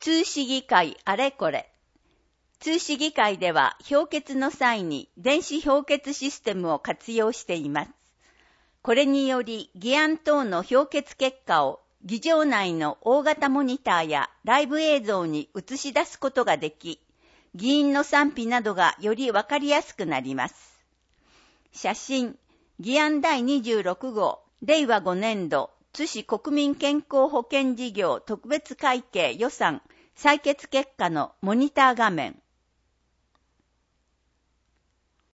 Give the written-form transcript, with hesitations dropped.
通市議会あれこれ。通市議会では評決の際に電子評決システムを活用しています。これにより議案等の評決結果を議場内の大型モニターやライブ映像に映し出すことができ、議員の賛否などがよりわかりやすくなります。写真、議案第26号、令和5年度、津市国民健康保険事業特別会計予算採決結果のモニター画面。